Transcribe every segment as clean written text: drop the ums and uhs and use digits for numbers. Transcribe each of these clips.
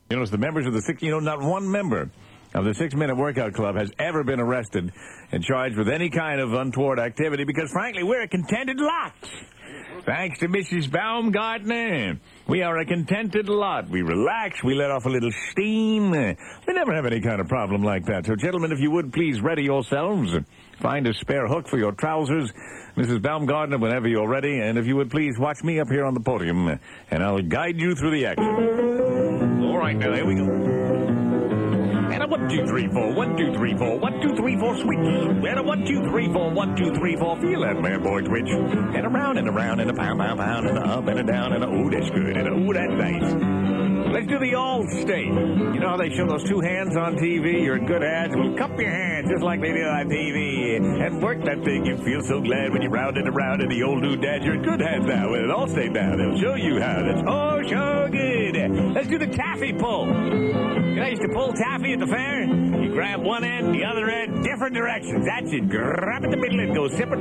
You know, it's the members of the not one member of the 6 Minute Workout Club has ever been arrested and charged with any kind of untoward activity because, frankly, we're a contented lot. Thanks to Mrs. Baumgartner, we are a contented lot. We relax, we let off a little steam. We never have any kind of problem like that. So, gentlemen, if you would, please ready yourselves. Find a spare hook for your trousers. Mrs. Baumgartner, whenever you're ready. And if you would, please watch me up here on the podium, and I'll guide you through the action. All right, now, here we go. And a 1, 2, 3, 4, 1, 2, 3, 4, 1, 2, 3, 4, switch. And a 1, 2, 3, 4, 1, 2, 3, 4. Feel that man, boy, twitch. And around and around and a pound, pound, pound, and a up and a down and a ooh, that's good, and a ooh, that's nice. Let's do the All-State. You know how they show those 2 hands on TV? You're in good hands. Well, cup your hands just like they do on TV and work that thing. You feel so glad when you round it around and the old dude dad. You're in good hands now with an All-State now. They'll show you how. That's so good. Let's do the taffy pull. You know, I used to pull taffy at the fair. You grab one end, the other end, different directions. That's it. Grab it in the middle and go separate.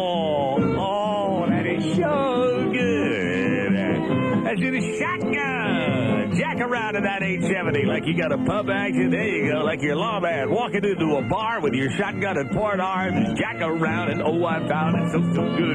Oh, that is so good. Let's do the shotgun. Jack around in that 870 like you got a pub action. There you go, like your lawman walking into a bar with your shotgun and port arms. Jack around and oh, I found it so good.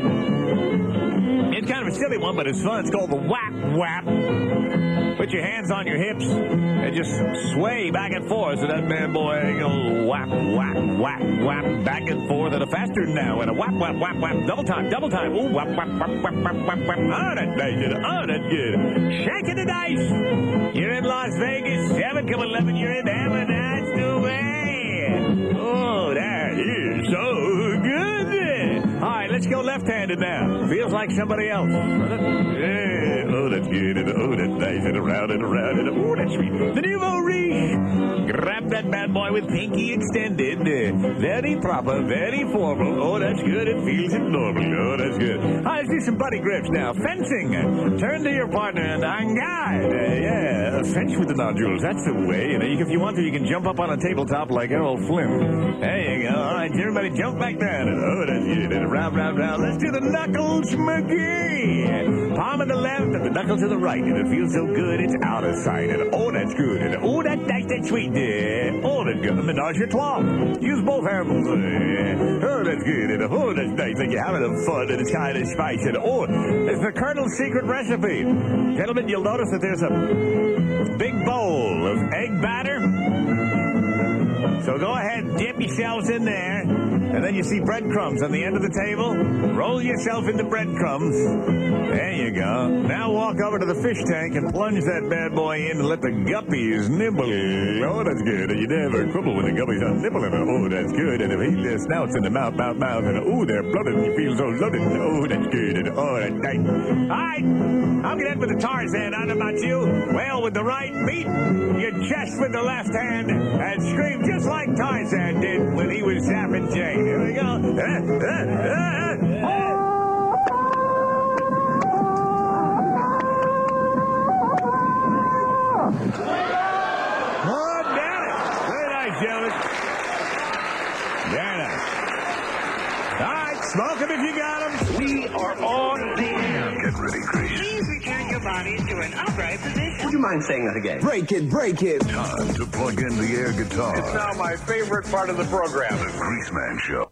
It's kind of a silly one, but it's fun. It's called the whap whap. Put your hands on your hips and just sway back and forth. So that bad boy goes whap, whap, whap, whap, back and forth at a faster now. And a whap, whap, whap, whap, double time. Ooh, whap, whap, whap, whap, whap, whap, whap. Oh, that's nice. Oh, that's good. Shaking the dice. You're in Las Vegas. 7 come 11. You're in heaven. That's the way. Oh, that is so good. All right, let's go left-handed now. Feels like somebody else. Yeah. Oh, that's good. And oh, that's nice. And around and around. And oh, that's sweet. The nouveau riche. Grab that bad boy with pinky extended. Very proper, very formal. Oh, that's good. It feels it normal. Oh, that's good. All right, let's do some buddy grips now. Fencing. Turn to your partner and en garde. Yeah, fence with the nodules. That's the way. You know, if you want to, you can jump up on a tabletop like Errol Flynn. There you go. All right, everybody jump back down. And oh, that's good. And round, round, round. Let's do the knuckles McGee. Palm of the left and the knuckle to the right. And it feels so good, it's out of sight. And oh, that's good. And oh, that's nice, that's sweet. Oh, that's good. Menage a trois. Use both hands. Oh, that's good. And oh, that's nice. And you're having fun and it's kind of spicy. And oh, it's the Colonel's secret recipe. Gentlemen, you'll notice that there's a big bowl of egg batter. So go ahead, dip yourselves in there, and then you see breadcrumbs on the end of the table. Roll yourself into breadcrumbs. There you go. Now walk over to the fish tank and plunge that bad boy in and let the guppies nibble. Oh, that's good. And you never quibble when the guppies are nibbling. Oh, that's good. And if he snouts in the mouth, and oh, they're blooded. You feel so loaded. Oh, that's good. And oh, that's nice. All right. I'm going to end with the Tarzan. I don't know about you. Wail with the right, beat your chest with the left hand, and scream just like Tarzan did when he was zapping Jane. Here we go. Oh, damn it. Very nice, gentlemen. Very nice. All right, smoke them if you got them. We are on the air. Get ready, Grease. Please return your body to an upright position. Would you mind saying that again? Break it, break it. Time to plug in the air guitar. It's now my favorite part of the program. The Greaseman Show.